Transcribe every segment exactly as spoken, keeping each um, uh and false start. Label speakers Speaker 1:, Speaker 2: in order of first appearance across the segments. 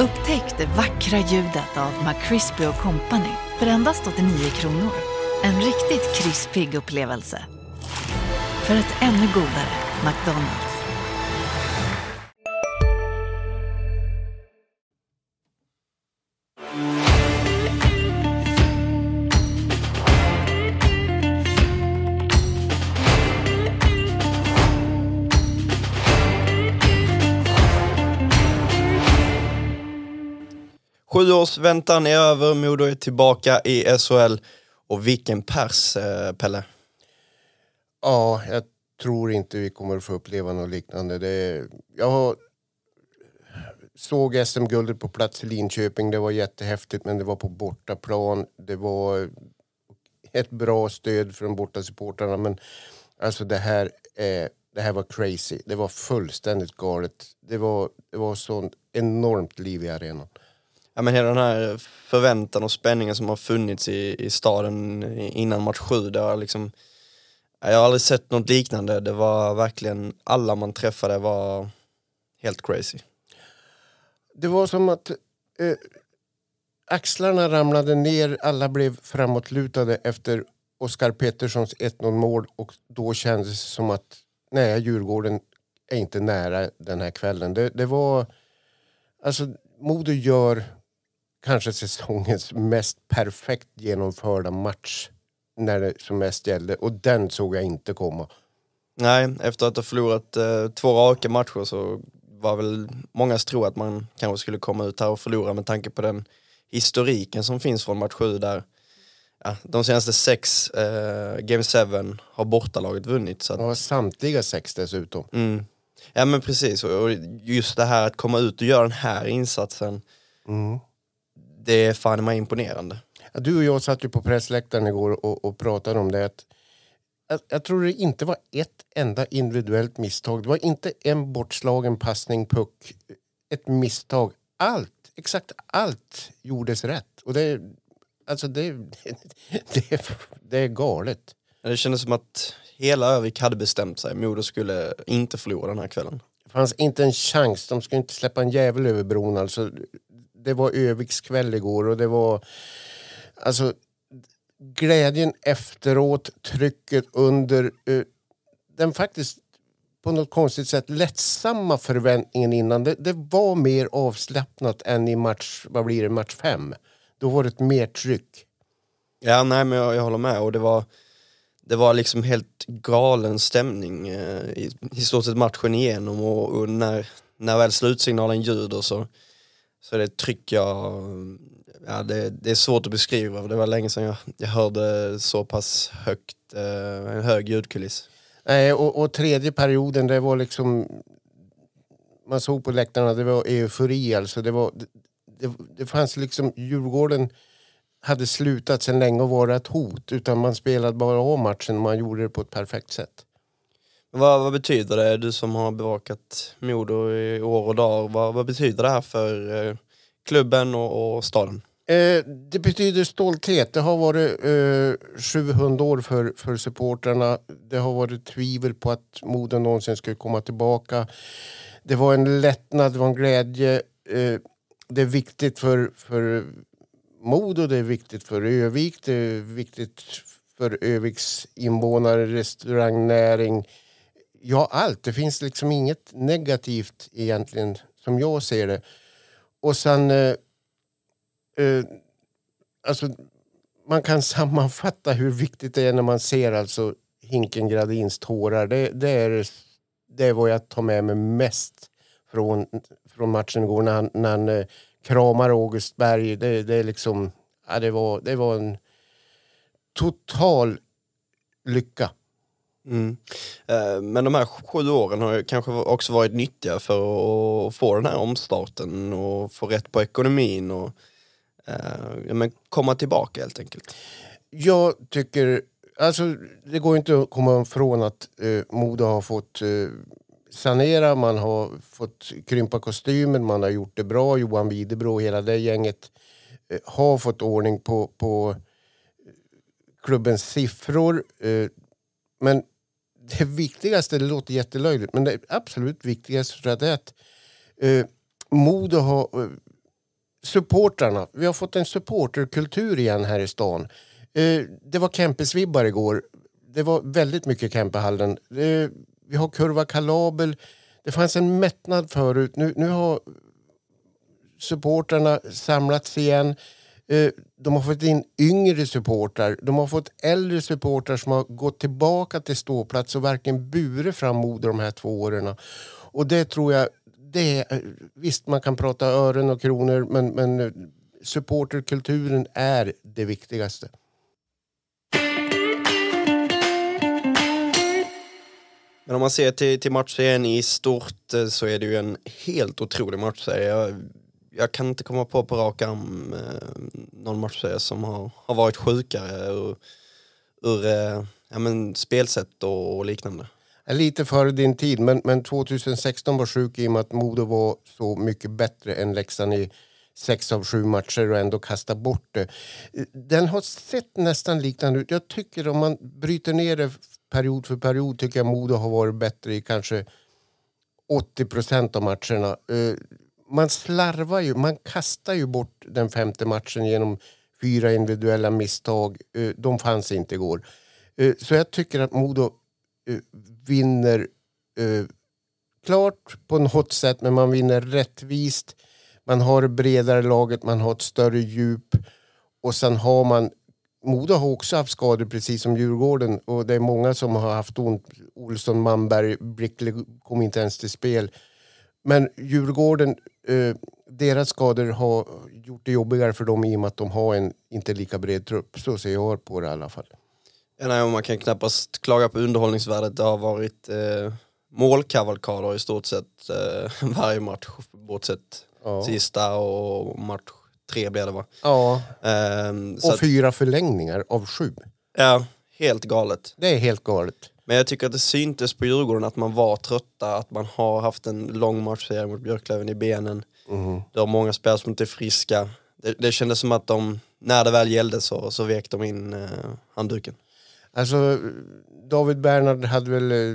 Speaker 1: Upptäck det vackra ljudet av McCrispy och Company för endast åttionio kronor. En riktigt krispig upplevelse. För ett ännu godare McDonald's.
Speaker 2: Sju års väntan är över, Modo är tillbaka i S H L. Och vilken pers, eh, Pelle?
Speaker 3: Ja, jag tror inte vi kommer att få uppleva något liknande. Det, jag såg S M-guldet på plats i Linköping. Det var jättehäftigt, men det var på bortaplan. Det var ett bra stöd från bortasupportrarna. Men alltså det här, eh, det här var crazy. Det var fullständigt galet. Det var, det var sånt enormt liv i arenan.
Speaker 2: Ja, men hela den här förväntan och spänningen som har funnits i, i staden innan match sju, det var liksom, jag har aldrig sett något liknande. Det var verkligen, alla man träffade var helt crazy.
Speaker 3: Det var som att eh, axlarna ramlade ner, alla blev framåtlutade efter Oskar Petterssons ett noll mål, och då kändes det som att nej, Djurgården är inte nära den här kvällen. Det, det var, alltså Modo gör kanske säsongens mest perfekt genomförda match när det som mest gällde, och den såg jag inte komma.
Speaker 2: Nej, efter att ha förlorat eh, två raka matcher så var väl många tro att man kanske skulle komma ut här och förlora, med tanke på den historiken som finns från match sju där ja, de senaste sex eh, Game sju har bortalaget vunnit. Så att,
Speaker 3: ja, samtliga sex dessutom.
Speaker 2: Mm. Ja, men precis, och just det här att komma ut och göra den här insatsen,
Speaker 3: mm.
Speaker 2: det är fan mig imponerande.
Speaker 3: Ja, du och jag satt ju på pressläktaren igår och, och pratade om det. Att, jag, jag tror det inte var ett enda individuellt misstag. Det var inte en bortslagen passning, puck, ett misstag. Allt, exakt allt gjordes rätt. Och det, alltså det, det, det är galet.
Speaker 2: Det kändes som att hela Övik hade bestämt sig. Modo skulle inte förlora den här kvällen.
Speaker 3: Det fanns inte en chans. De skulle inte släppa en jävel över bron. Alltså, det var Öviks kväll igår, och det var alltså glädjen efteråt, trycket under uh, den faktiskt på något konstigt sätt lättsamma förväntningen innan. Det, det var mer avslappnat än i match, vad blir det, match fem. Då var det ett mer tryck.
Speaker 2: Ja, nej, men jag, jag håller med. Och det var det var liksom helt galen stämning eh, i, i stort sett matchen igenom, och, och när, när väl slutsignalen ljuder så Så det trycker jag, ja, det, det är svårt att beskriva. Det var länge sedan jag, jag hörde så pass högt, eh, en hög ljudkuliss.
Speaker 3: Nej, och, och tredje perioden, det var liksom, man såg på läktarna, det var eufori. Alltså det, var, det, det fanns liksom, Djurgården hade slutat sedan länge att vara ett hot, utan man spelade bara av matchen och man gjorde det på ett perfekt sätt.
Speaker 2: Vad, vad betyder det, du som har bevakat Modo i år och dag, vad, vad betyder det här för eh, klubben och, och staden?
Speaker 3: Eh, det betyder stolthet. Det har varit eh, sjuhundra år för, för supportrarna. Det har varit tvivel på att Modo någonsin skulle komma tillbaka. Det var en lättnad, det var en glädje. Eh, det är viktigt för, för Modo, det är viktigt för Övik, det är viktigt för Öviks invånare, restaurangnäring. Ja, allt. Det finns liksom inget negativt egentligen som jag ser det. Och sen eh, eh, alltså man kan sammanfatta hur viktigt det är när man ser alltså Hinken Gradins tårar. Det, det, är, det är vad jag tar med mig mest från, från matchen igår när han, när han eh, kramar August Berg. Det, det är liksom, ja, det var, det var en total lycka.
Speaker 2: Mm. Men de här sju åren har kanske också varit nyttiga för att få den här omstarten och få rätt på ekonomin och ja, men komma tillbaka helt enkelt.
Speaker 3: Jag tycker, alltså det går inte att komma ifrån att eh, Modo har fått eh, sanera, man har fått krympa kostymen, man har gjort det bra. Johan Widebro och hela det gänget eh, har fått ordning på, på klubbens siffror. Eh, men det viktigaste, det låter jättelöjligt, men det absolut viktigaste tror jag är att eh, Modo har, supportrarna. Vi har fått en supporterkultur igen här i stan. Eh, det var campesvibbar igår. Det var väldigt mycket camperhallen. Eh, vi har kurva Kalabel. Det fanns en mättnad förut. Nu, nu har supportrarna samlats igen. Eh, de har fått in yngre supportrar. De har fått äldre supportrar som har gått tillbaka till ståplats och verkligen burit fram Modo de här två åren. Och det tror jag, det är, visst man kan prata ören och kronor, men, men supporterkulturen är det viktigaste.
Speaker 2: Men om man ser till, till matchserien i stort så är det ju en helt otrolig matchserie. Jag, jag kan inte komma på på rak arm eh, någon matchserie som har, har varit sjukare ur, ur eh, ja, men spelsätt och, och liknande.
Speaker 3: Lite före din tid, men, men tjugohundrasexton var sjuk i och med att Modo var så mycket bättre än Leksand i sex av sju matcher och ändå kasta bort det. Den har sett nästan liknande ut. Jag tycker om man bryter ner det period för period tycker jag Modo har varit bättre i kanske åttio procent av matcherna. Man slarvar ju, man kastar ju bort den femte matchen genom fyra individuella misstag. De fanns inte igår. Så jag tycker att Modo vinner klart på något sätt, men man vinner rättvist. Man har bredare laget, man har ett större djup och sen har man Modo har också haft skador precis som Djurgården och det är många som har haft ont. Olsson, Manberg, Brickley kom inte ens till spel. Men Djurgården, eh, deras skador har gjort det jobbigare för dem i och med att de har en inte lika bred trupp. Så ser jag på det i alla fall.
Speaker 2: Ja, nej, man kan knappast klaga på underhållningsvärdet. Det har varit eh, målkavalkader i stort sett eh, varje match, bortsett ja. Sista och match tre blev det va?
Speaker 3: Ja,
Speaker 2: um,
Speaker 3: och fyra att, förlängningar av sju.
Speaker 2: Ja, helt galet.
Speaker 3: Det är helt galet.
Speaker 2: Men jag tycker att det syntes på Djurgården att man var trötta, att man har haft en lång matchserie mot Björklöven i benen. Mm. Det har många spelare som inte är friska. Det, det kändes som att de, när det väl gällde så, så vek de in eh, handduken.
Speaker 3: Alltså, David Bernhard hade väl eh,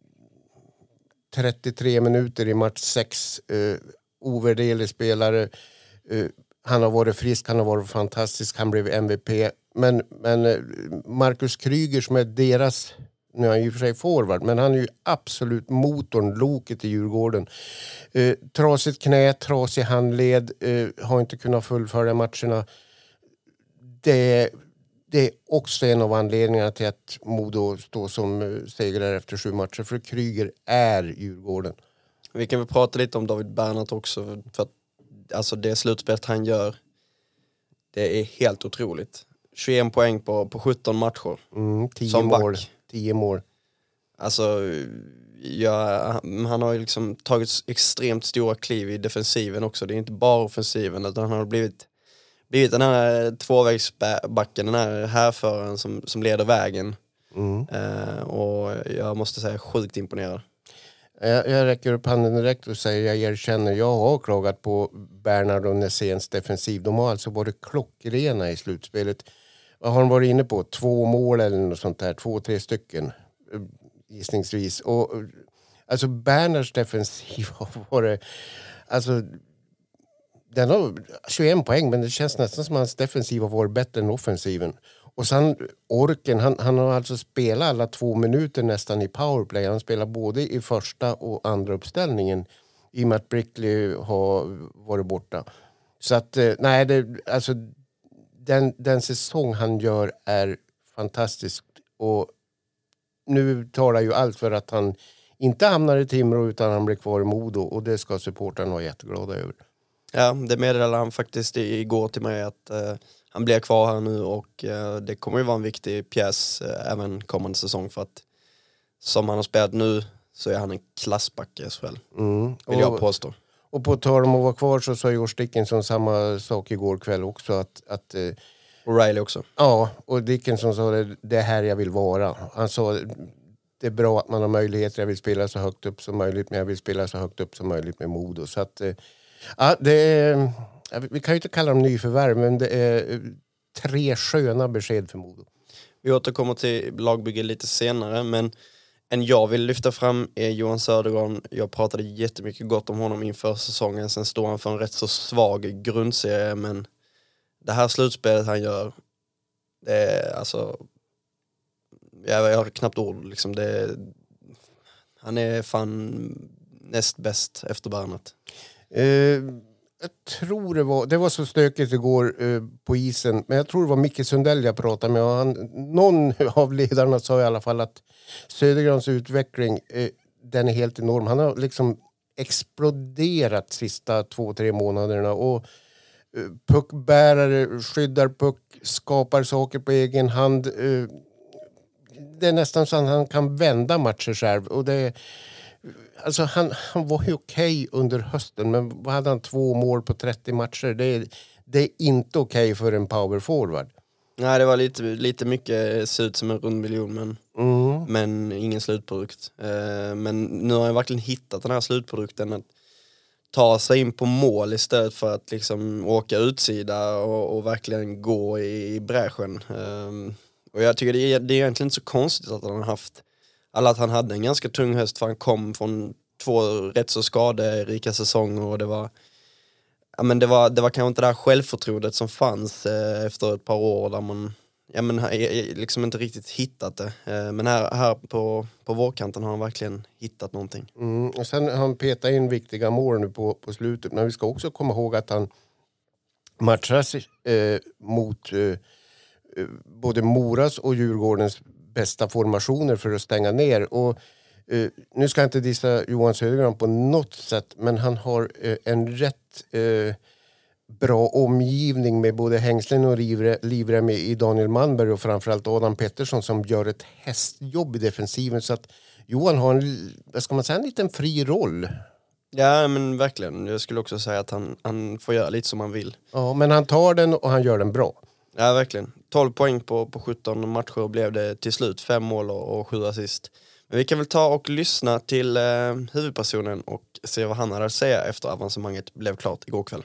Speaker 3: trettiotre minuter i match sex. Eh, ovärderlig spelare. Eh, han har varit frisk, han har varit fantastisk, han blev M V P. Men, men Marcus Kryger som är deras, nu är han ju för sig forward, men han är ju absolut motorn, loket i Djurgården. Eh, trasigt knä, trasig handled, eh, har inte kunnat fullfölja matcherna. Det, det är också en av anledningarna till att Modo står som segrare efter sju matcher, för Kryger är Djurgården.
Speaker 2: Vi kan väl prata lite om David Bernhardt också, för att alltså det slutspelet han gör, det är helt otroligt. tjugoen poäng på, på sjutton matcher.
Speaker 3: Mm, tio
Speaker 2: som
Speaker 3: mål.
Speaker 2: back.
Speaker 3: tio mål.
Speaker 2: Alltså, ja, han har ju liksom tagit extremt stora kliv i defensiven också. Det är inte bara offensiven, utan han har blivit, blivit den här tvåvägsbacken, den här härföraren som, som leder vägen. Mm. Uh, och jag måste säga sjukt imponerad.
Speaker 3: Jag, jag räcker upp handen direkt och säger jag erkänner, jag har klagat på Bernhard och Näséns defensiv. De har alltså varit klockrena i slutspelet. Vad har de varit inne på? Två mål eller något sånt där. Två, tre stycken gissningsvis. Och, alltså Bernhards defensiv har varit, alltså den har tjugoen poäng, men det känns nästan som att hans defensiv har varit bättre än offensiven. Och sen orken, han, han har alltså spelat alla två minuter nästan i powerplay. Han spelar både i första och andra uppställningen i och med att Brickley har varit borta. Så att, nej, det, alltså den, den säsong han gör är fantastisk. Och nu talar ju allt för att han inte hamnar i Timrå utan han blir kvar i Modo. Och det ska supportarna vara jätteglada över.
Speaker 2: Ja, det meddelade han faktiskt igår till mig att uh, han blir kvar här nu och uh, det kommer ju vara en viktig pjäs uh, även kommande säsong, för att som han har spelat nu så är han en klassback i S H L, mm. vill
Speaker 3: och,
Speaker 2: jag påstå.
Speaker 3: Och på tal om att vara kvar så sa George Dickinson samma sak igår kväll också. Att, att, uh,
Speaker 2: och Riley också.
Speaker 3: Ja, och Dickinson sa det, det är här jag vill vara. Han sa det är bra att man har möjligheter, jag vill spela så högt upp som möjligt, men jag vill spela så högt upp som möjligt med Modo. Så att uh, ja, det är, vi kan ju inte kalla dem nyförvärv, men det är tre sköna besked för Modo.
Speaker 2: Vi återkommer till lagbygge lite senare, men en jag vill lyfta fram är Johan Södergran. Jag pratade jättemycket gott om honom inför säsongen. Sen står han för en rätt så svag grundserie, men det här slutspelet han gör, det är alltså, jag, jag har knappt ord liksom. Det, han är fan näst bäst efter Bernat.
Speaker 3: Eh, jag tror det var, det var så stökigt igår eh, på isen, men jag tror det var Micke Sundell jag pratade med, och han, någon av ledarna sa i alla fall att Södergrans utveckling, eh, den är helt enorm. Han har liksom exploderat sista två, tre månaderna, och eh, puckbärare, skyddar puck, skapar saker på egen hand. Eh, det är nästan så att han kan vända matcher själv, och det alltså han, han var ju okej under hösten, men vad hade han, två mål på trettio matcher? Det är, det är inte okej för en powerforward.
Speaker 2: Nej, det var lite, lite mycket, ser ut som en rund miljon, men,
Speaker 3: Mm.
Speaker 2: men ingen slutprodukt. Eh, men nu har jag verkligen hittat den här slutprodukten, att ta sig in på mål istället för att liksom åka utsida och, och verkligen gå i, i bräschen. Eh, och jag tycker det är, det är egentligen inte så konstigt att han har haft, alla att han hade en ganska tung höst, för han kom från två rätt så skaderika säsonger, och det var ja, men det var det var kanske inte det här självförtroendet som fanns eh, efter ett par år där man ja men liksom inte riktigt hittat det. Eh, men här här på på vårkanten har han verkligen hittat någonting.
Speaker 3: Mm. Och sen har han petat in viktiga mål nu på på slutet, men vi ska också komma ihåg att han matchas eh, mot eh, både Moras och Djurgårdens bästa formationer för att stänga ner, och Uh, nu ska jag inte dissa Johan Södergran på något sätt, men han har uh, en rätt uh, bra omgivning med både hängslen och livre, livrem i, i Daniel Malmberg och framförallt Adam Pettersson som gör ett hästjobb i defensiven, så att Johan har en, vad ska man säga, en liten fri roll.
Speaker 2: Ja, men verkligen. Jag skulle också säga att han, han får göra lite som han vill.
Speaker 3: Ja, men han tar den och han gör den bra.
Speaker 2: Ja, verkligen. tolv poäng på, på sjutton matcher blev det till slut. Fem mål och, och sju assist. Men vi kan väl ta och lyssna till eh, huvudpersonen och se vad han hade att säga efter avancemanget blev klart igår kväll.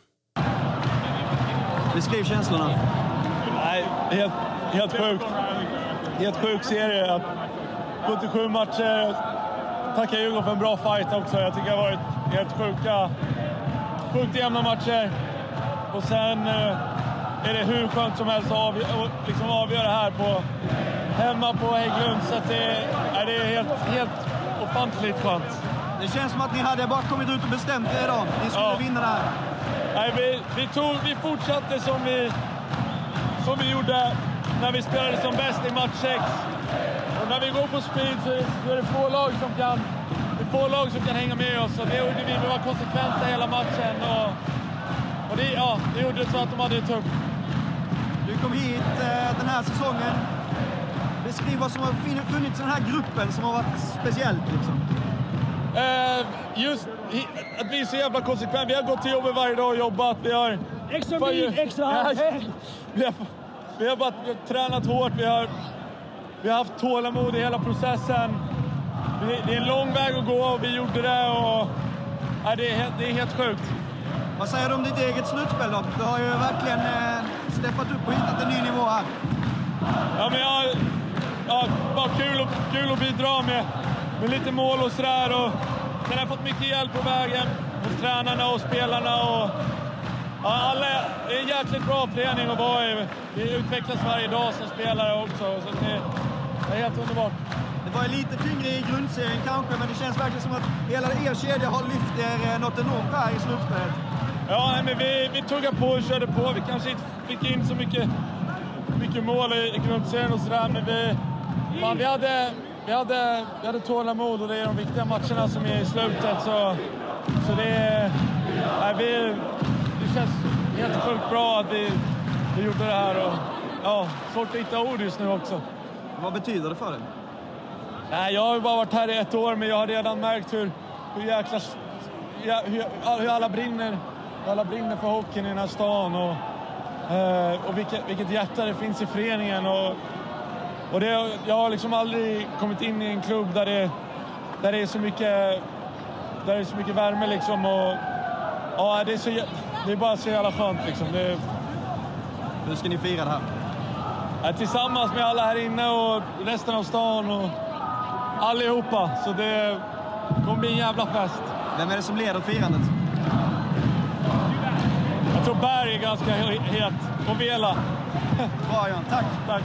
Speaker 4: Beskriv känslorna.
Speaker 5: Nej, helt, helt sjukt. Helt sjuk serie. Att sjuttiosju matcher. Tackar Djurgården för en bra fight också. Jag tycker det har varit helt sjuka, sjukt jämna matcher. Och sen eh, är det hur skönt som helst att avgöra, liksom avgöra det här på hemma på Hägglund, så att det, är, det är helt, helt ofantligt skönt.
Speaker 4: Det känns som att ni hade bara kommit ut och bestämt er idag. Ni skulle ja. vinna det här.
Speaker 5: Nej, vi, vi, tog, vi fortsatte som vi, som vi gjorde när vi spelade som bäst i match sex. Och när vi går på speed så, så är det få lag som kan, det är få lag som kan hänga med oss. Och det gjorde vi, vi var konsekventa hela matchen. Och, och det, ja, det gjorde så att de hade det tufft.
Speaker 4: Du kom hit eh, den här säsongen. Beskriv vad som har funnits i den här gruppen som har varit speciellt liksom.
Speaker 5: Eh, just att vi är så jävla konsekventa. Vi har gått till jobbet varje dag och jobbat. Vi har
Speaker 6: extra bil, extra hand.
Speaker 5: Ja, vi, har, vi har bara vi har tränat hårt. Vi har, vi har haft tålamod i hela processen. Det, det är en lång väg att gå och vi gjorde det. Och, ja, det, är helt, det är helt sjukt.
Speaker 4: Vad säger du om ditt eget slutspel då? Du har ju verkligen eh, steppat upp och hittat en ny nivå här.
Speaker 5: Ja, men jag... Ja, bara kul, och, kul att bidra med, med lite mål och sådär. Och sen har jag fått mycket hjälp på vägen hos tränarna och spelarna. Och, ja, alla, det är en jäkligt bra förening att vara i. Vi utvecklas varje dag som spelare också. Så det, det är helt underbart.
Speaker 4: Det var lite tyngre i grundserien kanske, men det känns verkligen som att hela er kedja har lyft er något enormt här i slutspelet.
Speaker 5: Ja, men vi, vi tuggar på och körde på. Vi kanske inte fick in så mycket, mycket mål i, i grundserien och sådär, men vi... Man, vi, hade, vi, hade, vi hade tålamod och det är de viktiga matcherna som är i slutet. Så, så det, nej, vi, det känns helt sjukt bra att vi, vi gjorde det här. Och, ja, svårt att hitta ord just nu också.
Speaker 4: Vad betyder det för dig?
Speaker 5: Nej, jag har ju bara varit här i ett år, men jag har redan märkt hur, hur, jäkla, hur, hur alla brinner hur alla brinner för hockeyn i den här stan. Och, och vilket, vilket hjärta det finns i föreningen. Och, Och det, jag har liksom aldrig kommit in i en klubb där det, där det är så mycket där det är så mycket värme liksom, och ja, det är så det är bara så jävla skönt liksom. Det,
Speaker 4: hur ska ni fira det här?
Speaker 5: Ja, tillsammans med alla här inne och resten av stan, och allihopa. Så det kommer bli en jävla fest.
Speaker 4: Vem är det som leder firandet?
Speaker 5: Jag tror Berg är ganska het. Och Vela.
Speaker 4: Bra Jan, tack.
Speaker 5: Tack.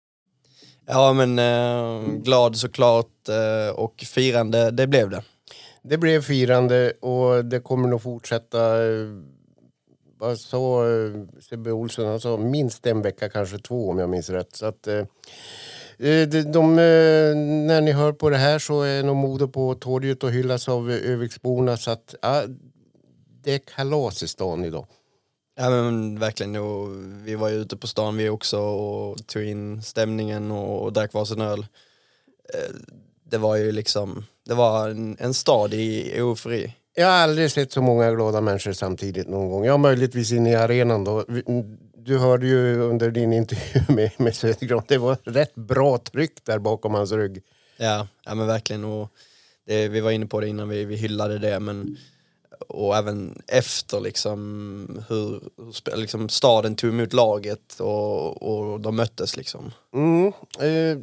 Speaker 2: Ja men eh, glad såklart eh, och firande, det blev det.
Speaker 3: Det blev firande och det kommer nog fortsätta. Eh, vad sa eh, Sebbe Olsson? Han sa minst en vecka, kanske två om jag minns rätt. Så att, eh, de, de, eh, när ni hör på det här så är nog Modo på torget och hyllas av Öviksborna. Så att ja, det är kalas i stan idag.
Speaker 2: Ja men verkligen, och vi var ju ute på stan vi också och tog in stämningen och, och drack varsin öl. Det var ju liksom, det var en, en stad i eufori.
Speaker 3: Jag har aldrig sett så många glada människor samtidigt någon gång. Jag möjligtvis inne i arenan då. Du hörde ju under din intervju med, med Södergran, det var rätt bra tryck där bakom hans rygg.
Speaker 2: Ja, ja men verkligen, och det, vi var inne på det innan vi, vi hyllade det, men och även efter liksom hur, hur liksom staden tog emot laget och, och de möttes liksom.
Speaker 3: Mm, eh,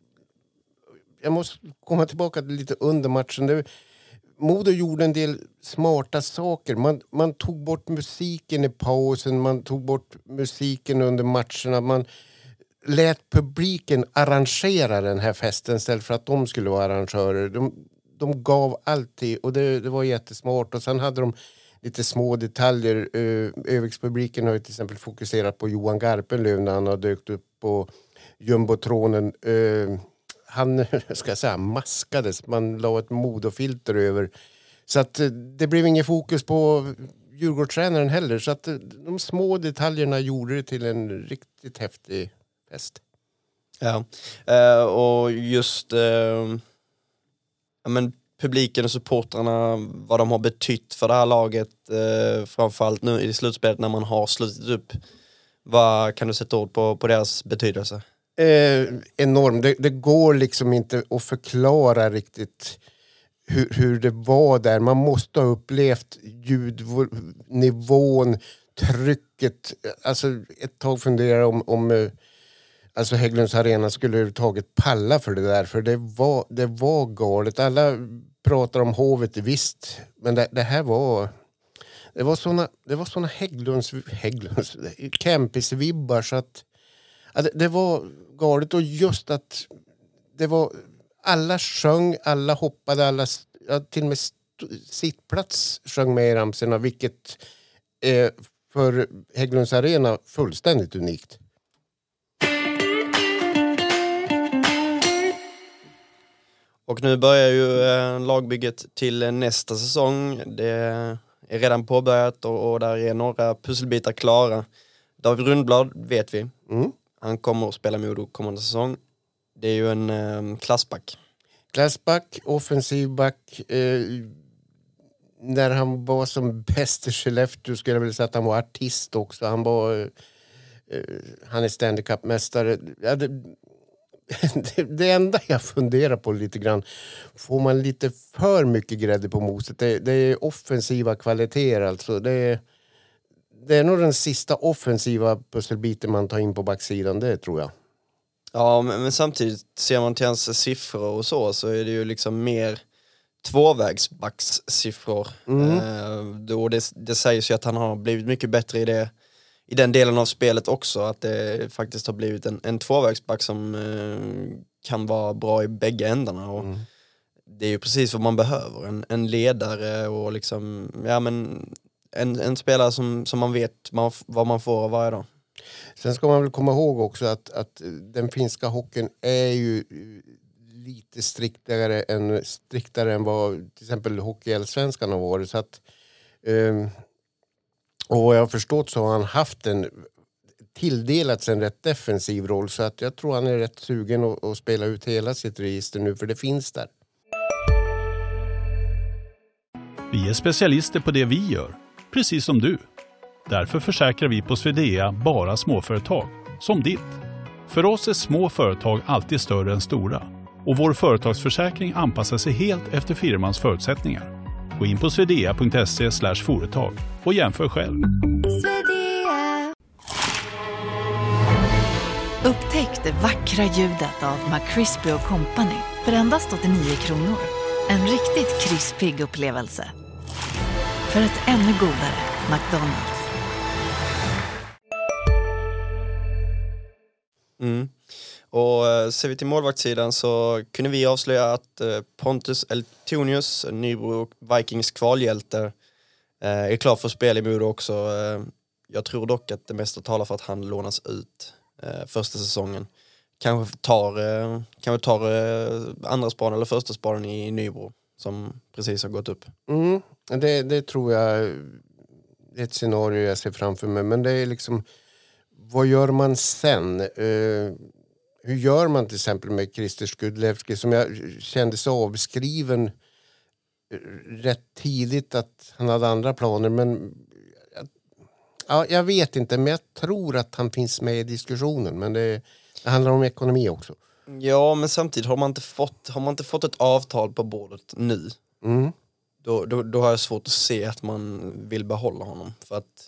Speaker 3: jag måste komma tillbaka lite under matchen. Det, Modo gjorde en del smarta saker. Man, man tog bort musiken i pausen, man tog bort musiken under matcherna. Man lät publiken arrangera den här festen istället för att de skulle vara arrangörer. De, de gav alltid och det, det var jättesmart. Och sen hade de lite små detaljer. Uh, Övikspubliken har ju till exempel fokuserat på Johan Garpenlöv när han har dökt upp på jumbotronen. Uh, han, ska jag säga, maskades. Man la ett modofilter över. Så att uh, det blev ingen fokus på Djurgårdstränaren heller. Så att uh, de små detaljerna gjorde det till en riktigt häftig fest.
Speaker 2: Ja, uh, och just... Uh... Ja, men publiken och supportrarna, vad de har betytt för det här laget, eh, framförallt nu i slutspelet när man har slutit upp. Vad kan du sätta ord på, på deras betydelse?
Speaker 3: Eh, enorm. Det, det går liksom inte att förklara riktigt hur, hur det var där. Man måste ha upplevt ljudnivån, trycket. Alltså ett tag funderar om... om Alltså Hägglunds arena skulle överhuvudtaget palla för det där. För det var, det var galet. Alla pratar om hovet, visst. Men det, det här var... Det var såna, det var såna Hägglunds... Hägglunds campusvibbar så att... Ja, det, det var galet. Och just att... Det var... Alla sjöng, alla hoppade, alla... Ja, till och med st- sittplats sjöng med i ramserna. Vilket är för Hägglunds arena fullständigt unikt.
Speaker 2: Och nu börjar ju eh, lagbygget till nästa säsong. Det är redan påbörjat och, och där är några pusselbitar klara. David Rundblad vet vi.
Speaker 3: Mm.
Speaker 2: Han kommer att spela Modo kommande säsong. Det är ju en eh, klassback.
Speaker 3: Klassback, offensiv back. Eh, när han var som bäst i Skellefteå skulle jag vilja säga att han var artist också. Han var... Eh, han är Stanley Cup-mästare. Ja, det, Det, det enda jag funderar på lite grann, får man lite för mycket grädde på moset? Det, det är offensiva kvaliteter alltså. Det är, det är nog den sista offensiva pusselbiten man tar in på backsidan, det tror jag.
Speaker 2: Ja, men, men samtidigt ser man till hans siffror och så, så är det ju liksom mer tvåvägsbackssiffror.
Speaker 3: Mm.
Speaker 2: Eh, då det, det sägs ju att han har blivit mycket bättre i det, i den delen av spelet också, att det faktiskt har blivit en, en tvåvägsback som eh, kan vara bra i bägge ändarna och
Speaker 3: Mm.
Speaker 2: det är ju precis vad man behöver, en, en ledare och liksom, ja men en, en spelare som, som man vet man, vad man får varje dag.
Speaker 3: Sen ska man väl komma ihåg också att, att den finska hockeyn är ju lite striktare än, striktare än vad till exempel hockeyallsvenskan har varit, så att eh, och vad jag har förstått så har han haft en tilldelats en rätt defensiv roll, så att jag tror han är rätt sugen att, att spela ut hela sitt register nu, för det finns där.
Speaker 7: Vi är specialister på det vi gör, precis som du. Därför försäkrar vi på Swedea bara småföretag, som ditt. För oss är små företag alltid större än stora. Och vår företagsförsäkring anpassar sig helt efter firmans förutsättningar. Gå in på swedea punkt se slash företag och jämför själv.
Speaker 1: Upptäck det vackra ljudet av McCrispy och Company för endast åttionio kronor. En riktigt krispig upplevelse. För ett ännu godare McDonald's.
Speaker 2: Mm. Och eh, ser vi till målvaktssidan så kunde vi avslöja att eh, Pontus Eltonius, Nybro Vikings kvalhjälte, eh, är klar för spel i Modo också. Eh, jag tror dock att det mesta talar för att han lånas ut eh, första säsongen. Kanske tar, eh, kanske tar eh, andra spaden eller första spaden i Nybro som precis har gått upp.
Speaker 3: Mm, det, det tror jag är ett scenario jag ser framför mig. Men det är liksom, vad gör man sen? Uh, hur gör man till exempel med Christer Skudlevski som jag kände sig avskriven rätt tidigt att han hade andra planer. Men ja, jag vet inte, men jag tror att han finns med i diskussionen. Men det, det handlar om ekonomi också.
Speaker 2: Ja, men samtidigt har man inte fått, har man inte fått ett avtal på bordet nu.
Speaker 3: Mm.
Speaker 2: Då, då, då har jag svårt att se att man vill behålla honom. För att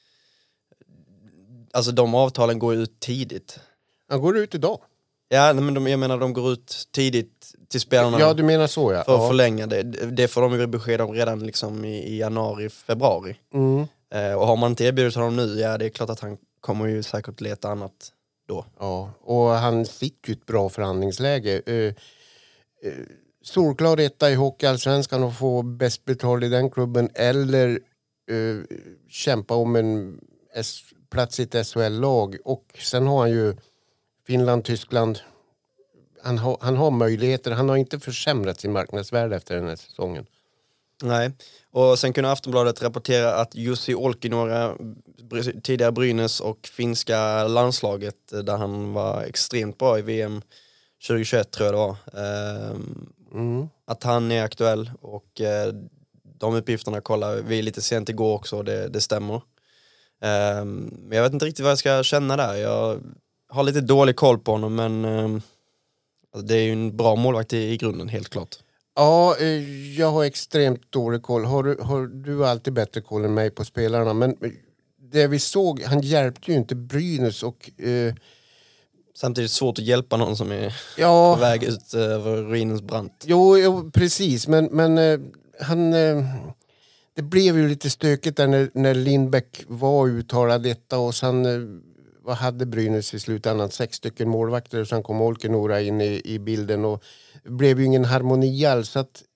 Speaker 2: alltså de avtalen går ut tidigt.
Speaker 3: Han går ut idag.
Speaker 2: Ja, men de, jag menar de går ut tidigt till spelarna.
Speaker 3: Ja, du menar så, ja.
Speaker 2: För att
Speaker 3: ja.
Speaker 2: förlänga det. Det får de ju besked om redan liksom i, i januari, februari.
Speaker 3: Mm.
Speaker 2: Eh, och har man inte erbjudit honom nu, ja det är klart att han kommer ju säkert leta annat då.
Speaker 3: Ja, och han fick ju ett bra förhandlingsläge. Uh, uh, Solklar etta i Hockeyallsvenskan och få bäst betalt i den klubben eller uh, kämpa om en S- plats i ett S H L-lag. Och sen har han ju Finland, Tyskland. Han, ha, han har möjligheter. Han har inte försämrat sin marknadsvärde efter den här säsongen.
Speaker 2: Nej, och sen kunde Aftonbladet rapportera att Jussi Olkinuora, tidigare Brynäs och finska landslaget där han var extremt bra i V M tjugohundratjugoett tror jag det var. Um, mm. Att han är aktuell och uh, de uppgifterna kollar vi lite sent igår också, det, det stämmer. Um, men jag vet inte riktigt vad jag ska känna där. Jag har lite dålig koll på honom men um, alltså det är ju en bra målvakt i, i grunden, helt klart.
Speaker 3: Ja, jag har extremt dålig koll. Har du, har du alltid bättre koll än mig på spelarna? Men det vi såg, han hjälpte ju inte Brynäs och... Eh,
Speaker 2: samtidigt svårt att hjälpa någon som är
Speaker 3: ja,
Speaker 2: på väg ut över ruinens brant.
Speaker 3: Jo, jo precis. Men, men eh, han... Eh, det blev ju lite stökigt där när, när Lindbäck var uttalad detta och sen... Eh, vad hade Brynäs i slutändan? Sex stycken målvakter och sen kom Olkinuora in i, i bilden och det blev ju ingen harmoni alls. Så att,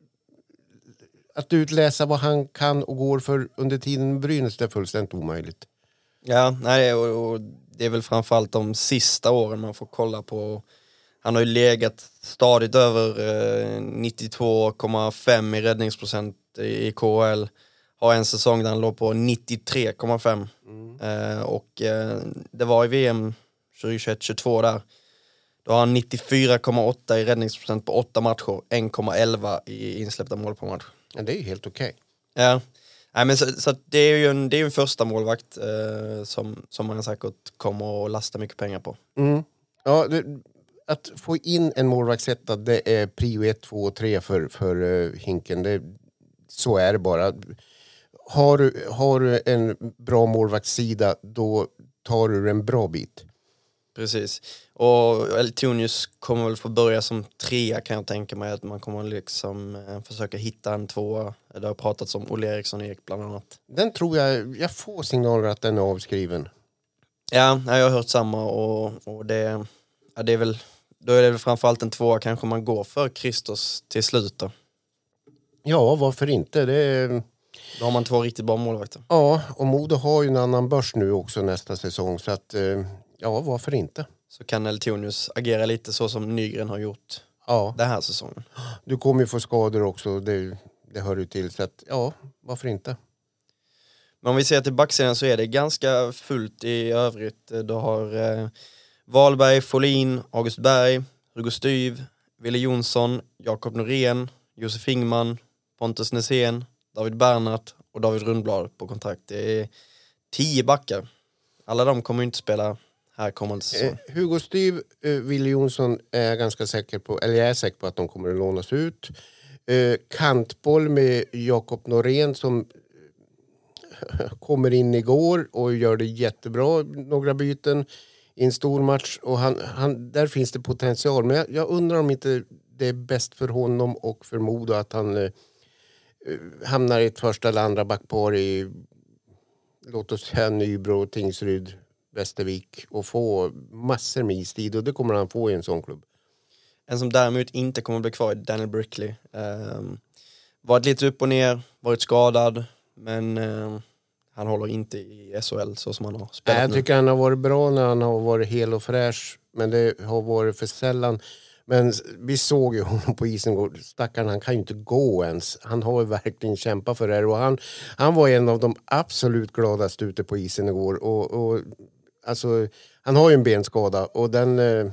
Speaker 3: att utläsa vad han kan och går för under tiden Brynäs, det är fullständigt omöjligt.
Speaker 2: Ja, nej, och, och det är väl framförallt de sista åren man får kolla på. Han har ju legat stadigt över eh, nittiotvå komma fem i räddningsprocent i, i K H L. Har en säsong där han låg på nittiotre komma fem. Mm. Eh, och eh, det var i V M tjugohundratjugoett tjugotvå där. Då har han nittiofyra komma åtta i räddningsprocent på åtta matcher. en komma elva i insläppta mål på match.
Speaker 3: Ja, det är ju helt okej.
Speaker 2: Okay. Ja. Nej, men så, så det är ju en, det är en första målvakt eh, som, som man säkert kommer att lasta mycket pengar på.
Speaker 3: Mm. Ja, det, att få in en målvaktsetta, det är prio ett, två och tre för, för uh, Hinken. Det, så är det bara. Har du, har du en bra målvaktssida, då tar du en bra bit.
Speaker 2: Precis. Och Eltonius kommer väl få börja som trea, kan jag tänka mig. Att man kommer liksom eh, försöka hitta en tvåa. Det har pratats om Olle Eriksson Ek bland annat.
Speaker 3: Den tror jag, jag får signaler att den är avskriven.
Speaker 2: Ja, jag har hört samma och, och det, ja, det är väl, då är det väl framförallt en tvåa kanske man går för Christos till slut då.
Speaker 3: Ja, varför inte? Det är...
Speaker 2: Då har man två riktigt bra målvakter.
Speaker 3: Ja, och Modo har ju en annan börs nu också nästa säsong. Så att, ja, varför inte?
Speaker 2: Så kan Eltonius agera lite så som Nygren har gjort
Speaker 3: ja.
Speaker 2: den här säsongen.
Speaker 3: Du kommer ju få skador också, det, det hör ju till. Så att, ja, varför inte?
Speaker 2: Men om vi ser till backsidan så är det ganska fullt i övrigt. Då har eh, Wahlberg, Folin, August Berg, Hugo Styv, Wille Jonsson, Jakob Norén, Josef Ingman, Pontus Nässén, David Bernhardt och David Rundblad på kontrakt. Det är tio backar. Alla de kommer ju inte spela här kommande säsong.
Speaker 3: Eh, Hugo Styv, eh, Wille Jonsson är jag ganska säker på, eller jag är säker på att de kommer att lånas ut. Eh, kantboll med Jakob Norén som kommer in igår och gör det jättebra, några byten. i en stor match. Och han, han, där finns det potential. Men jag, jag undrar om inte det är bäst för honom och för Modo att han eh, hamnar i ett första eller andra backpar i, låt oss säga, Nybro, Tingsryd, Västervik och få massor med istid. Och det kommer han få i en sån klubb.
Speaker 2: En som däremot inte kommer att bli kvar är Daniel Brickley. Um, varit lite upp och ner, varit skadad, men um, han håller inte i S H L så som han har spelat. Nej,
Speaker 3: jag tycker han har varit bra när han har varit hel och fräsch, men det har varit för sällan. Men vi såg ju honom på isen, stackaren, han kan ju inte gå ens. Han har ju verkligen kämpat för det här. Och han, han var en av de absolut gladaste ute på isen igår. Och, och, alltså, han har ju en benskada och den... Eh,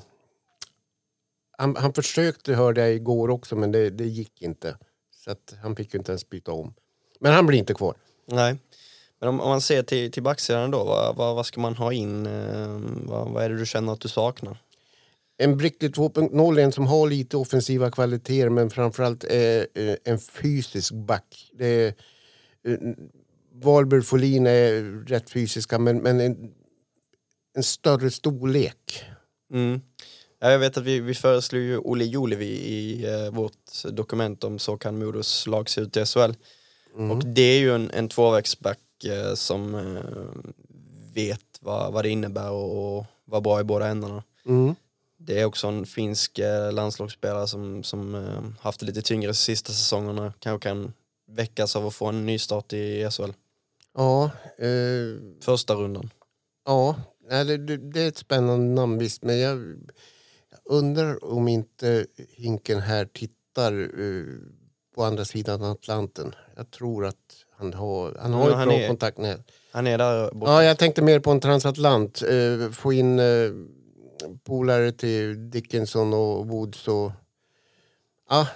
Speaker 3: han, han försökte, hörde jag igår också, men det, det gick inte. Så att han fick ju inte ens byta om. Men han blir inte kvar.
Speaker 2: Nej. Men om, om man ser till, till backsidan då, vad, vad, vad ska man ha in? Eh, vad, vad är det du känner att du saknar?
Speaker 3: En Brickley två punkt noll, en som har lite offensiva kvaliteter men framförallt är eh, en fysisk back. Det är, eh, Wahlberg Folin är rätt fysiska men, men en, en större storlek.
Speaker 2: Mm. Ja, jag vet att vi, vi föreslog ju Olle Jolevi i eh, vårt dokument om så kan Modos lag se ut i S H L. Mm. Och det är ju en, en tvåvägsback eh, som eh, vet vad, vad det innebär och, och var bra i båda ändarna. Mm. Det är också en finsk eh, landslagsspelare som, som eh, haft det lite tyngre de sista säsongerna. Kanske kan väckas av att få en ny start i S H L.
Speaker 3: Ja. Eh,
Speaker 2: Första rundan.
Speaker 3: Ja, det, det är ett spännande namn visst. Men jag, jag undrar om inte Hinken här tittar eh, på andra sidan Atlanten. Jag tror att han har, han har ja, ett bra är, kontakt med.
Speaker 2: Han är där borta.
Speaker 3: Ja, jag tänkte mer på en transatlant. Eh, få in... Eh, polare till Dickinson och Woods och ja,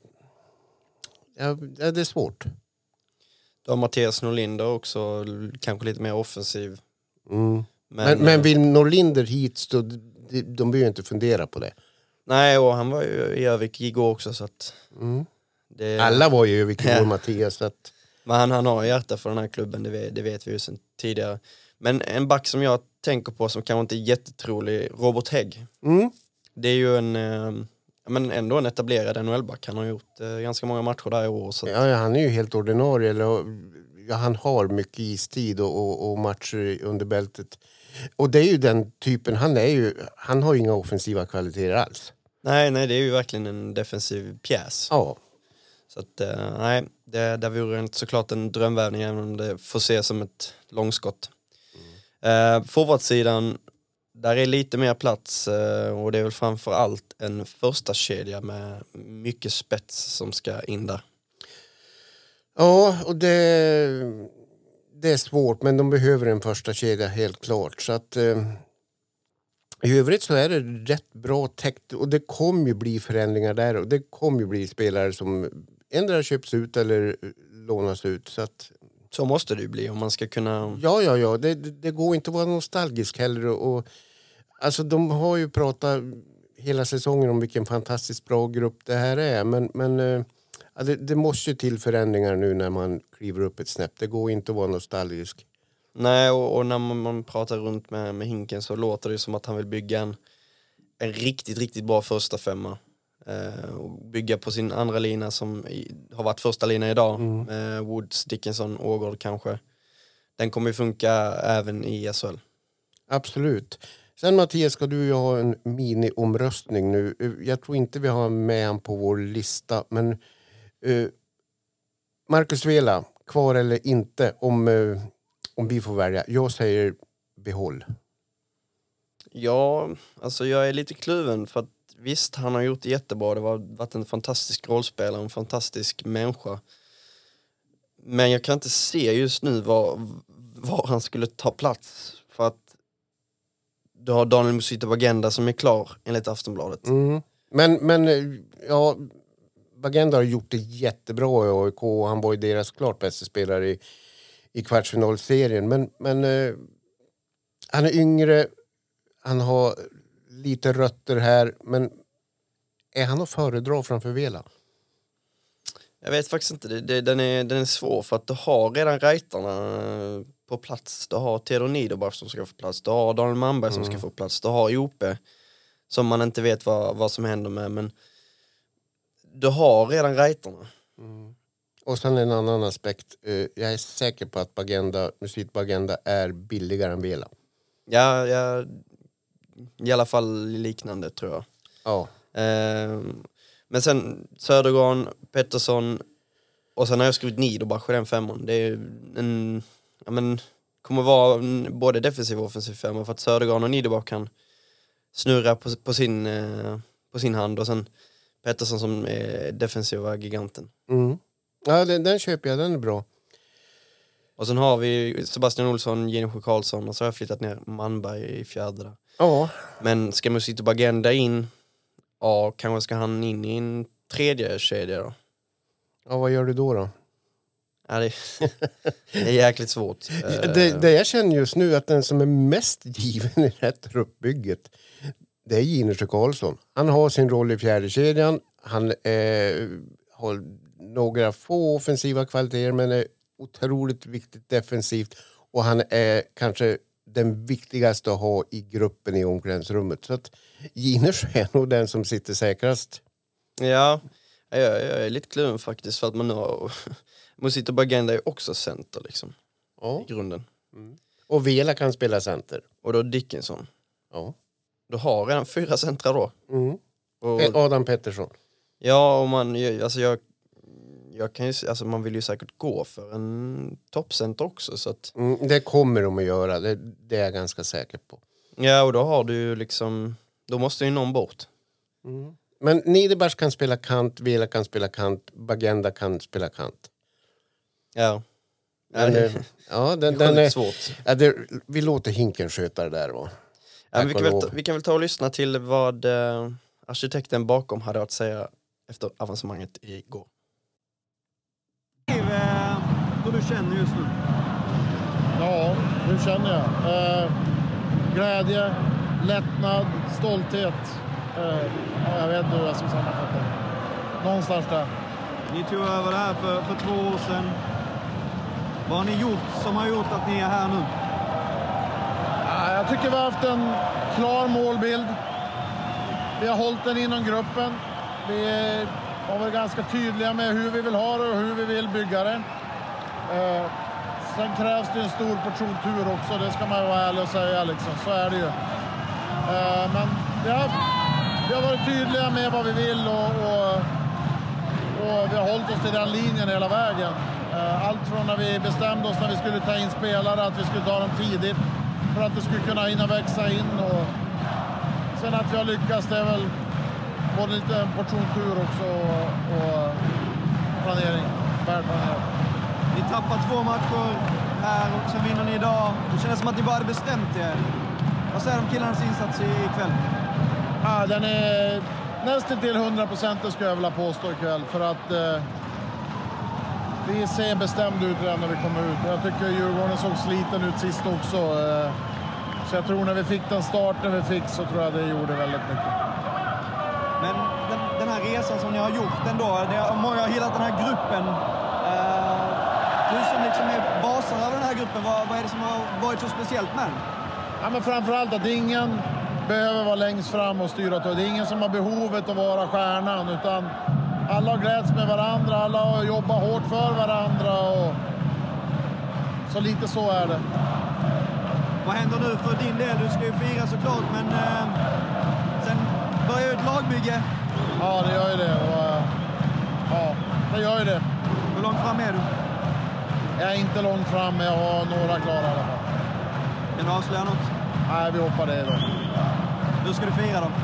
Speaker 3: ja det är svårt.
Speaker 2: Då har Mattias Norlinder också kanske lite mer offensiv.
Speaker 3: Mm. Men, men, men vill Norlinder hit så de, de behöver inte fundera på det.
Speaker 2: Nej, och han var ju i Övik igår också så att
Speaker 3: mm.
Speaker 2: det,
Speaker 3: alla var ju i Övik igår, Mattias så att...
Speaker 2: Men han, han har hjärta för den här klubben, det vet, det vet vi ju sedan tidigare. Men en back som jag tänker på som kanske inte är jättetrolig, Robert Hägg.
Speaker 3: Mm.
Speaker 2: Det är ju en, eh, men ändå en etablerad N H L-back. Han har gjort eh, ganska många matcher där i år. Så att...
Speaker 3: ja, ja, han är ju helt ordinarie. Eller, ja, han har mycket istid och, och, och matcher under bältet. Och det är ju den typen, han är ju, han har ju inga offensiva kvaliteter alls.
Speaker 2: Nej, nej, det är ju verkligen en defensiv pjäs.
Speaker 3: Ja.
Speaker 2: Så att, eh, nej, det, det vore såklart en drömvärvning även om det får ses som ett långskott. Mm. Eh, forwardsidan, där är lite mer plats eh, och det är väl framför allt en första kedja med mycket spets som ska in där.
Speaker 3: Ja, och det, det är svårt, men de behöver en första kedja helt klart. Så att eh, i övrigt så är det rätt bra täckt och det kommer ju bli förändringar där och det kommer ju bli spelare som ändra köps ut eller lånas ut. Så att
Speaker 2: så måste det ju bli om man ska kunna...
Speaker 3: Ja, ja, ja. Det, det, det går inte att vara nostalgisk heller. Och, alltså, de har ju pratat hela säsongen om vilken fantastiskt bra grupp det här är. Men, men ja, det, det måste ju till förändringar nu när man kliver upp ett snäpp. Det går inte att vara nostalgisk.
Speaker 2: Nej, och, och när man, man pratar runt med, med Hinken så låter det som att han vill bygga en, en riktigt, riktigt bra första femma. Uh, och bygga på sin andra lina som i, har varit första lina idag mm. med Woods, Dickinson, Ågård kanske. Den kommer ju funka även i S H L.
Speaker 3: Absolut. Sen Mattias, ska du ju ha en mini-omröstning nu. Jag tror inte vi har med han på vår lista, men uh, Marcus Vela, kvar eller inte om, uh, om vi får välja. Jag säger behåll.
Speaker 2: Ja, alltså jag är lite kluven för att visst, han har gjort det jättebra. Det har varit en fantastisk rollspelare, en fantastisk människa. Men jag kan inte se just nu var, var han skulle ta plats. För att du har Daniel Musita Bagenda som är klar enligt Aftonbladet.
Speaker 3: Mm. Men, men ja, Bagenda har gjort det jättebra i A I K. Han var ju deras klart bästa spelare i, i kvartsfinalserien. Men, men eh, han är yngre, han har lite rötter här, men är han att föredra framför Vela?
Speaker 2: Jag vet faktiskt inte, det, det, den, är, den är svår för att du har redan rajtarna på plats. Du har Theodor Niederbach som ska få plats. Du har Daniel Manberg som mm. ska få plats. Du har Jope som man inte vet vad, vad som händer med. Men du har redan rejterna.
Speaker 3: Mm. Och sen en annan aspekt. Jag är säker på att Bagenda, musik Bagenda är billigare än Vela.
Speaker 2: Ja, ja, i alla fall liknande tror jag.
Speaker 3: Ja.
Speaker 2: Eh, men sen Södergran, Pettersson och sen har jag skrivit Niederbach i den femman. Det är en, ja men, kommer vara en, både defensiv och offensiv femma för att Södergran och Niederbach kan snurra på, på, sin, eh, på sin hand och sen Pettersson som är defensiva giganten.
Speaker 3: Mm. Ja, den, den köper jag, den är bra.
Speaker 2: Och sen har vi Sebastian Olsson, Jenny Karlsson och så har jag flyttat ner Manberg i fjärde där.
Speaker 3: Ja.
Speaker 2: Men ska Musito Bagenda in, ja, kanske ska han in i en tredje kedja då.
Speaker 3: Ja, vad gör du då då?
Speaker 2: Ja, det, det är jäkligt svårt.
Speaker 3: det, det jag känner just nu att den som är mest given i det här truppbygget, det är Jinersjö Karlsson. Han har sin roll i fjärde kedjan. Han eh, har några få offensiva kvaliteter men är otroligt viktigt defensivt. Och han är kanske den viktigaste att ha i gruppen i omklädningsrummet. Så att Jinersjö är nog den som sitter säkrast.
Speaker 2: Ja, jag, jag är lite kluven faktiskt för att man nu har... Musito Bagenda är också center liksom. Ja. I grunden.
Speaker 3: Mm. Och Vela kan spela center.
Speaker 2: Och då Dickinson.
Speaker 3: Ja.
Speaker 2: Du har redan fyra centra då.
Speaker 3: Mm.
Speaker 2: Och,
Speaker 3: Adam Pettersson.
Speaker 2: Ja, och man, alltså jag, jag kan ju, alltså man vill ju säkert gå för en toppcenter också. Så att,
Speaker 3: mm, det kommer de att göra, det, det är jag ganska säker på.
Speaker 2: Ja, och då har du ju liksom, då måste ju någon bort.
Speaker 3: Mm. Men Niederbach kan spela kant, Vela kan spela kant, Bagenda kan spela kant.
Speaker 2: Ja.
Speaker 3: Men,
Speaker 2: ja,
Speaker 3: ja den,
Speaker 2: det är
Speaker 3: den är
Speaker 2: svårt.
Speaker 3: Ja, det, vi låter Hinken sköta det där då.
Speaker 2: Ja, vi, kan väl ta, vi kan väl ta och lyssna till vad eh, arkitekten bakom hade att säga efter avancemanget igår.
Speaker 4: Hur du känner just nu?
Speaker 8: Ja, hur känner jag? Eh, glädje, lättnad, stolthet. Eh, ja, jag vet inte hur jag ska sammanfatta det. Någonstans där.
Speaker 4: Ni tog över det här för, för två år sedan. Vad har ni gjort som har gjort att ni är här nu?
Speaker 8: Ja, jag tycker vi har haft en klar målbild. Vi har hållit den inom gruppen. Vi har varit ganska tydliga med hur vi vill ha det och hur vi vill bygga det. Eh, sen krävs det en stor portion tur också. Det ska man ju vara ärlig och säga. Liksom. Så är det ju. Eh, men vi har, vi har varit tydliga med vad vi vill och, och, och vi har hållit oss till den linjen hela vägen. Allt från när vi bestämde oss när vi skulle ta in spelare att vi skulle ta dem tidigt för att det skulle kunna hinna växa in. Och sen att vi har lyckats, det är väl både lite en portion tur också och, och planering, världplanering.
Speaker 4: Ni tappar två matcher här och sen vinner ni idag. Det känns som att ni bara hade bestämt er. Vad säger du om killarnas insats ikväll?
Speaker 8: Ja, den är nästan till hundra procent skulle jag vilja påstå ikväll för att eh, vi ser bestämd ut redan när vi kommer ut. Jag tycker Djurgården såg sliten ut sist också. Så jag tror när vi fick den starten vi fick så tror jag det gjorde väldigt mycket.
Speaker 4: Men den, den här resan som ni har gjort ändå, det har, många har hyllat den här gruppen. Uh, du som liksom är basen av den här gruppen, vad, vad är det som har varit så speciellt med den?
Speaker 8: Ja, men framförallt att ingen behöver vara längst fram och styra. Det är ingen som har behovet att vara stjärnan utan alla har gläds med varandra, alla har jobbat hårt för varandra och så lite så är det.
Speaker 4: Vad händer nu för din del? Du ska ju fira såklart, men eh, sen börjar ju ett lagbygge.
Speaker 8: Ja, det gör ju det. Och, eh, ja, det gör ju det.
Speaker 4: Hur långt fram är du?
Speaker 8: Jag är inte långt fram, men jag har några klara i alla fall.
Speaker 4: Kan du avslöja något?
Speaker 8: Nej, vi hoppar det då.
Speaker 4: Hur ska du fira då?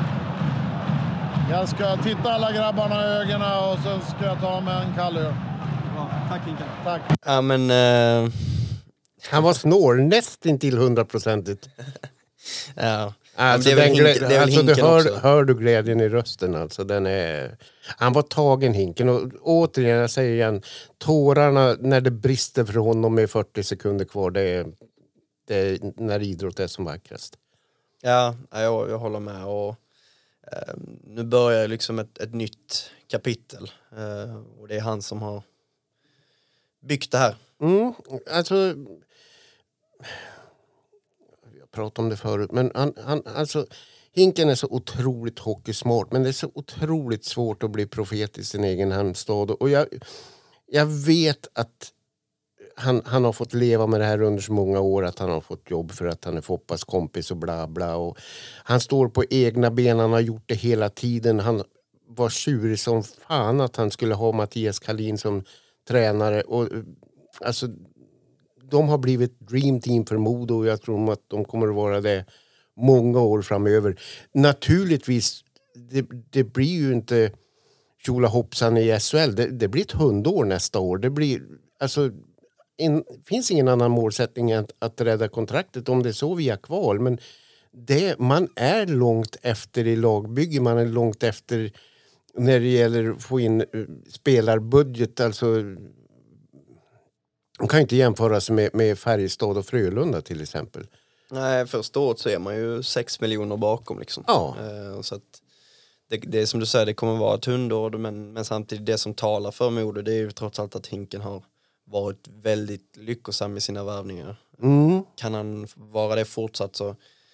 Speaker 8: Jag ska titta alla grabbarna i ögonen och sen ska jag ta med en kall öl.
Speaker 4: Bra, tack Inka.
Speaker 8: Tack.
Speaker 2: Ja, men... Uh...
Speaker 3: Han var snår, nästan till hundraprocentigt.
Speaker 2: Ja.
Speaker 3: Alltså,
Speaker 2: det är väl
Speaker 3: den
Speaker 2: hink, det är väl
Speaker 3: alltså du hör,
Speaker 2: också.
Speaker 3: hör du glädjen i rösten alltså, den är... Han var tagen Hinken och återigen, jag säger igen, tårarna när det brister för honom med fyrtio sekunder kvar, det är, det är när idrott är som vackrast.
Speaker 2: Ja, jag, jag håller med och eh, nu börjar liksom ett, ett nytt kapitel eh, och det är han som har byggt det här.
Speaker 3: Mm, alltså Jag pratade om det förut, men han, han, alltså, Hinken är så otroligt hockeysmart, men det är så otroligt svårt att bli profet i sin egen hemstad. Och jag, jag vet att han, han har fått leva med det här under så många år, att han har fått jobb för att han är Foppas kompis och bla bla. Och han står på egna ben, han har gjort det hela tiden. Han var tjurig som fan att han skulle ha Mattias Kalin som tränare. Och, alltså, de har blivit dream team för Modo och jag tror att de kommer att vara det många år framöver. Naturligtvis, det, det blir ju inte tjola hoppsan i S H L. Det, det blir ett hundår nästa år. Det blir, alltså, in, finns ingen annan målsättning än att, att rädda kontraktet om det är så via kval. Men det, man är långt efter i lagbygge. Man är långt efter när det gäller att få in uh, spelarbudget. Alltså, de kan inte jämföra sig med, med Färjestad och Frölunda till exempel.
Speaker 2: Nej, första året så är man ju sex miljoner bakom liksom.
Speaker 3: Ja.
Speaker 2: Eh, så att det, det är som du säger, det kommer vara ett hundår, men, men samtidigt det som talar för Modo, det är ju trots allt att Hinken har varit väldigt lyckosam i sina värvningar.
Speaker 3: Mm.
Speaker 2: Kan han vara det fortsatt så,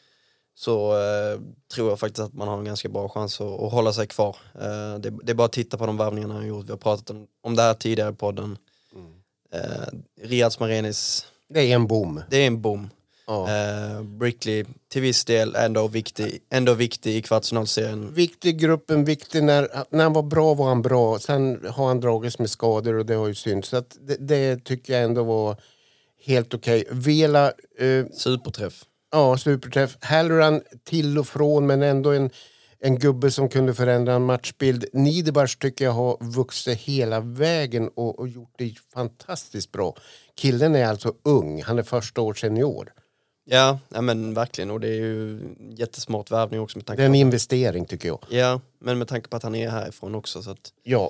Speaker 2: så eh, tror jag faktiskt att man har en ganska bra chans att, att hålla sig kvar. Eh, det, det är bara att titta på de värvningarna han har gjort. Vi har pratat om, om det här tidigare i podden. Mm. Eh, Riaz Marenis.
Speaker 3: Det är en bom.
Speaker 2: Det är en bom.
Speaker 3: Ja.
Speaker 2: Uh, Brickley till viss del ändå viktig, ändå viktig i kvartsfinalserien.
Speaker 3: Viktig i gruppen, viktig när, när han var bra var han bra. Sen har han dragits med skador och det har ju synt. Så att det, det tycker jag ändå var helt okej. Okay. Vela... Uh,
Speaker 2: superträff.
Speaker 3: Ja, superträff. Halloran till och från, men ändå en, en gubbe som kunde förändra en matchbild. Niederbach tycker jag har vuxit hela vägen och, och gjort det fantastiskt bra. Killen är alltså ung. Han är första år senior.
Speaker 2: Ja, ja, men verkligen. Och det är ju jättesmart värvning också. Med tanke
Speaker 3: det är en
Speaker 2: på
Speaker 3: investering tycker jag.
Speaker 2: Ja, men med tanke på att han är härifrån också. Så att,
Speaker 3: ja.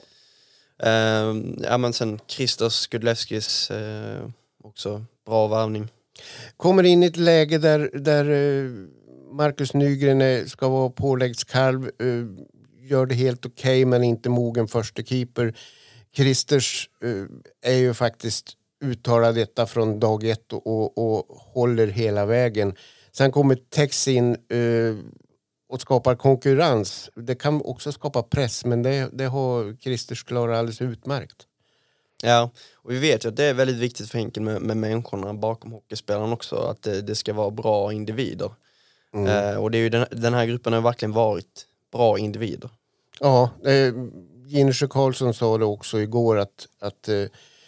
Speaker 2: Eh, ja, men sen Christos Skudlevskis eh, också bra värvning.
Speaker 3: Kommer in i ett läge där, där eh, Marcus Nygren är, ska vara påläggskalv. Eh, gör det helt okej okay, men inte mogen första keeper. Christers eh, är ju faktiskt uttalar detta från dag ett och, och, och håller hela vägen. Sen kommer Tex in eh, och skapar konkurrens. Det kan också skapa press, men det, det har Christers klarat alldeles utmärkt.
Speaker 2: Ja, och vi vet ju att det är väldigt viktigt för Hinken med, med människorna bakom hockeyspelaren också. Att det, det ska vara bra individer. Mm. Eh, och det är ju den, den här gruppen har verkligen varit bra individer.
Speaker 3: Ja, eh, Jinesjö Karlsson sa det också igår att... att eh,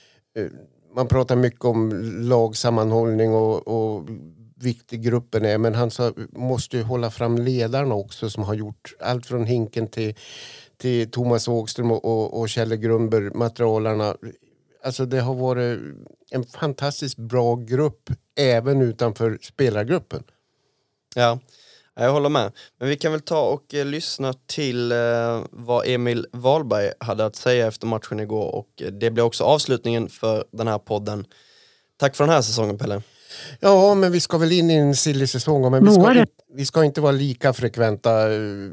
Speaker 3: man pratar mycket om lagsammanhållning och, och viktig gruppen är, men han sa, måste ju hålla fram ledarna också som har gjort allt från Hinken till, till Thomas Ågström och, och, och Kjelle Grundberg, materialarna. Alltså det har varit en fantastiskt bra grupp även utanför spelargruppen.
Speaker 2: Ja, jag håller med. Men vi kan väl ta och eh, lyssna till eh, vad Emil Wahlberg hade att säga efter matchen igår. Och eh, det blir också avslutningen för den här podden. Tack för den här säsongen, Pelle.
Speaker 3: Ja, men vi ska väl in i en silly säsong. Men vi ska, in, vi ska inte vara lika frekventa eh,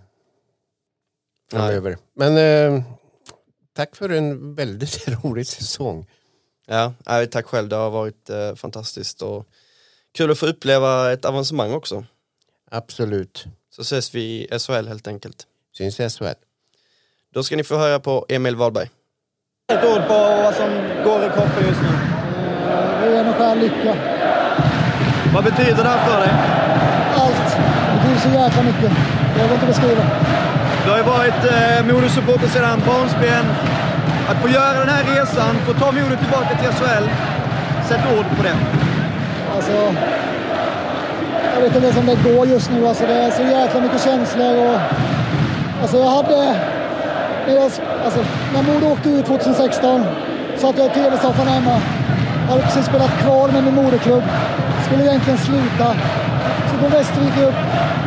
Speaker 3: framöver. Men eh, tack för en väldigt rolig säsong.
Speaker 2: Ja, äh, tack själv. Det har varit eh, fantastiskt. Och kul att få uppleva ett avancemang också.
Speaker 3: Absolut.
Speaker 2: Så ses vi i S H L helt enkelt.
Speaker 3: Syns i S H L.
Speaker 2: Då ska ni få höra på Emil Wahlberg.
Speaker 4: Ett ord på vad som går i kroppen just nu.
Speaker 6: Det är en skär lycka.
Speaker 4: Vad betyder det här för dig?
Speaker 6: Allt. Det betyder så jäkla mycket. Jag vill inte beskriva.
Speaker 4: Du har ju varit eh, Modo-supporter sedan barnsben. Att få göra den här resan, få ta Modo tillbaka till S H L. Sätt ord på det.
Speaker 6: Alltså... Jag vet inte som det går just nu. Alltså, det är så jäkla mycket känslor. Och, alltså, jag hade... När, jag, alltså, när Modo åkte ut tjugohundrasexton så att jag i tv-soffan hemma. Jag hade precis spelat kvar med min moderklubb. Skulle egentligen sluta. Så går Västervik upp.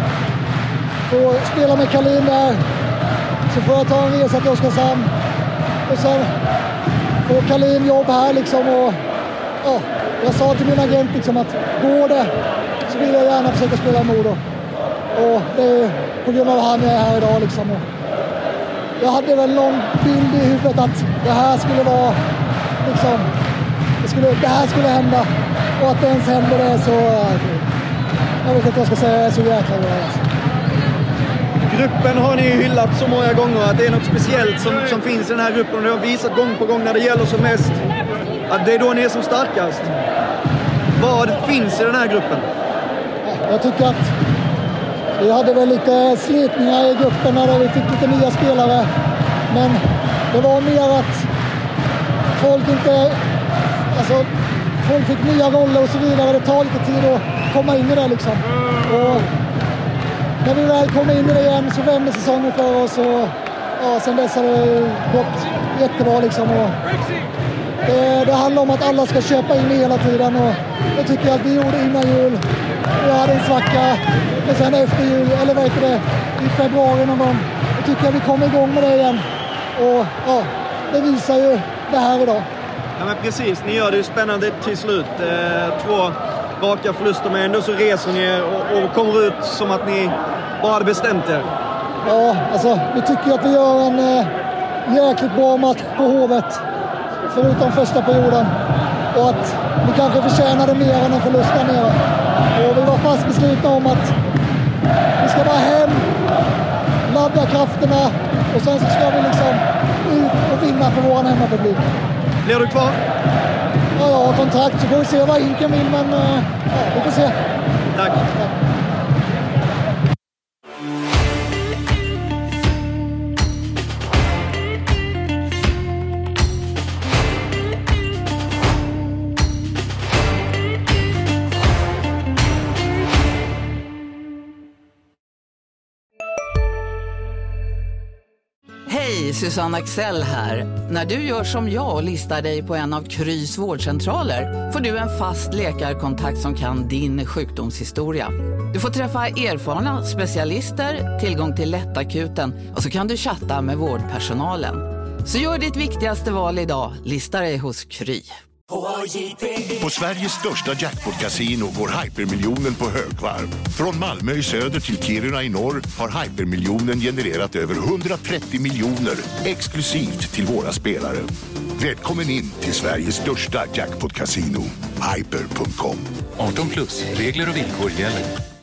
Speaker 6: Får spela med Kalin där. Så får jag ta en resa till Oskarshamn. Och sen får Kalin jobb här liksom. Och, ja, jag sa till min agent liksom att går det så vill jag gärna försöka spela Modo. Och det är på grund av han jag är här idag liksom. Och jag hade väl någon bild i huvudet att det här skulle vara liksom, det, skulle, det här skulle hända. och att det ens händer det så... Jag vet inte vad jag ska säga, jag är så jäkla bra. Alltså.
Speaker 4: Gruppen har ni hyllat så många gånger att det är något speciellt som, som finns i den här gruppen. Och det har visat gång på gång när det gäller som mest att det är då ni är som starkast. Vad finns i den här gruppen?
Speaker 6: Jag tycker att vi hade väl lite slitningar i gruppen när vi fick lite nya spelare. Men det var mer att folk inte... Alltså, folk fick nya roller och så vidare. Det tar lite tid att komma in i det liksom. Och när vi väl kommer in i det igen så vänder säsongen för oss. Och ja, sen dess har det gått jättebra liksom. Och det, det handlar om att alla ska köpa in hela tiden. Och det tycker jag att vi gjorde innan jul. Jag hade en svacka. Men sen efter jul, eller vad heter det, i februari någon gång. Jag tycker jag vi kommer igång med det igen. Och ja, det visar ju det här idag.
Speaker 4: Ja men precis, ni gör det ju spännande till slut. Eh, två raka förluster men ändå så reser ni er och, och kommer ut som att ni bara hade bestämt er.
Speaker 6: Ja, alltså vi tycker att vi gör en eh, jäkligt bra match på Hovet. Förutom första perioden. Och att vi kanske förtjänade mer än en förlust där nere. Och vi var fast beslutna om att vi ska bara hem, ladda krafterna och sen så ska vi liksom ut och vinna för vår hemmapublik.
Speaker 4: Blir du kvar?
Speaker 6: Ja, jag har kontrakt så får vi se vad Inken vill, men ja, vi får se.
Speaker 4: Tack.
Speaker 6: Tack.
Speaker 9: Hej, Susanne Axel här. När du gör som jag och listar dig på en av Krys vårdcentraler får du en fast läkarkontakt som kan din sjukdomshistoria. Du får träffa erfarna specialister, tillgång till lättakuten och så kan du chatta med vårdpersonalen. Så gör ditt viktigaste val idag, lista dig hos Kry.
Speaker 10: På Sveriges största jackpot-casino går hypermiljonen på högvarv. Från Malmö i söder till Kiruna i norr har hypermiljonen genererat över hundratrettio miljoner exklusivt till våra spelare. Välkommen in till Sveriges största jackpot-casino, hyper punkt com.
Speaker 11: arton plus, regler och villkor gäller.